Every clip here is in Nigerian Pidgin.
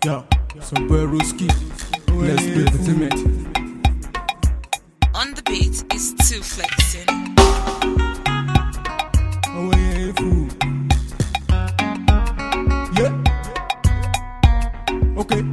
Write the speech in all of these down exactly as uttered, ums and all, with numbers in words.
Yo, some boy Ruski. Let's play the On the beat is Two Flexing. Oh, yeah, fool. Yeah. Okay.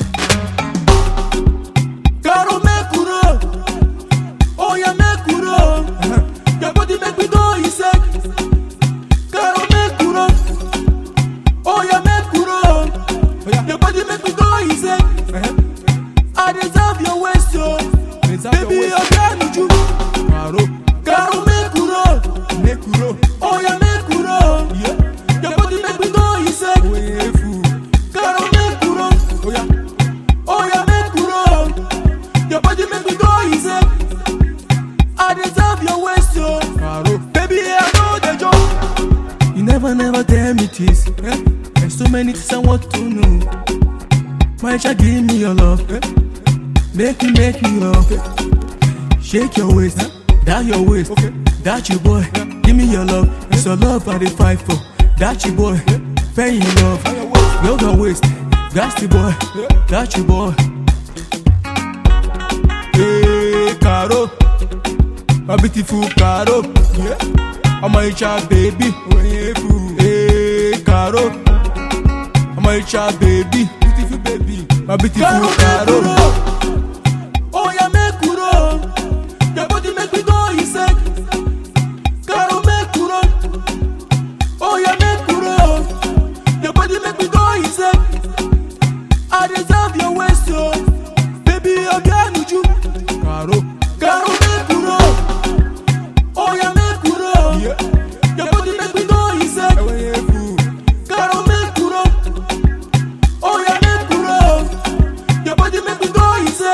Caro me curo. Oh, yeah, me curo. Your body make me go insane. Caro me curo. Oh, yeah, me curo. Your body make me go insane. I deserve your waist, yo. Baby, I can't you. Caro, Caro me curo. Me curo. Oh, yeah, me curo. Yeah. Your body make me go insane. Oh, yeah, fool. Caro me curo. Oh, yeah. Oh, yeah, me curo. Your body make me go insane. I deserve your waist, yo. Caro. Baby, I know the joke. You never, never tell me this. Eh? There's so many things I want to know. My child, give me your love. Eh? Make me, make me love. Okay. Shake your waist, eh? That your waist. Okay. That you boy. Yeah. Give me your love. Yeah. It's your love I dey fight for. That you boy. Yeah. Fair in love. Love your waist. That's the boy. Yeah. That you boy. Hey, Caro. My beautiful Caro. Yeah. I'm a child baby. Hey, Caro. I'm a child baby. Beautiful baby. My beautiful Caro. Caro. Oh, yeah, me curo. Your body make me go insane. Caro me curo. Oh, yeah, me curo. Your body make me go insane. I deserve your waist, yo. Baby, I can't you. Caro, Caro me curo. Oh, yeah, me curo. Yeah. Your body make me go insane. Caro me curo. Oh, yeah, me curo. Your body make me go insane.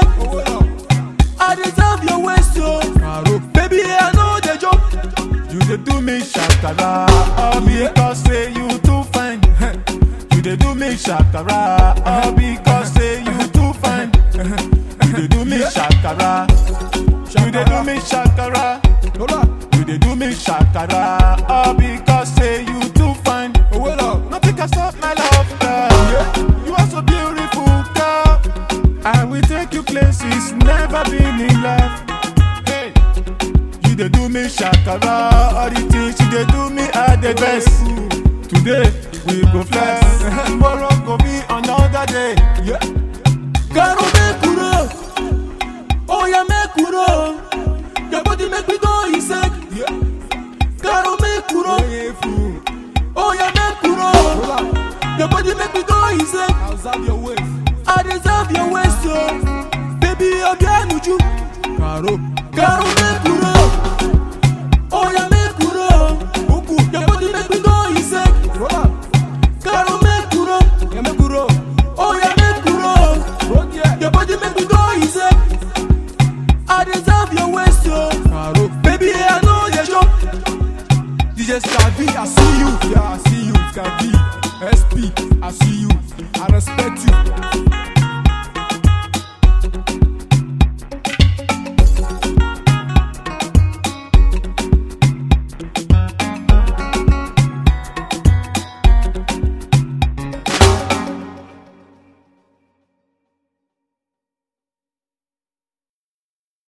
I deserve your waist, yo. Caro. Baby, I know the joke. You dey do me shakara, all because say you too fine. You dey do me shakara, all because say you too fine. You dey do me shakara, you dey do me shakara, you dey do me shakara, all because say you too fine. Nothing can stop my love, girl. You are so beautiful, girl. I will take you places never been in love. Hey, you dey do me shakara, all the things you dey do me are the best. Today we go flex, tomorrow go be another day. Yeah. Caro me curo. Oh, yeah, me curo. Your body make me go insane. Yeah. Caro me curo. Oh, yeah, me curo. Your body make me go insane. I deserve your waist. I deserve your waist, yo. Baby, I can't you. Caro, Caro me curo. Oh, yeah, me curo. Your body make me go insane. Caro me curo. yeah, me curo. Oh, yeah, me curo. Your body make me go insane. I deserve your waist, yo. Caro, Baby, I know the joke. D J Scavi, I see you. Yeah, I see you. Scavi, S P, I see you. I respect you.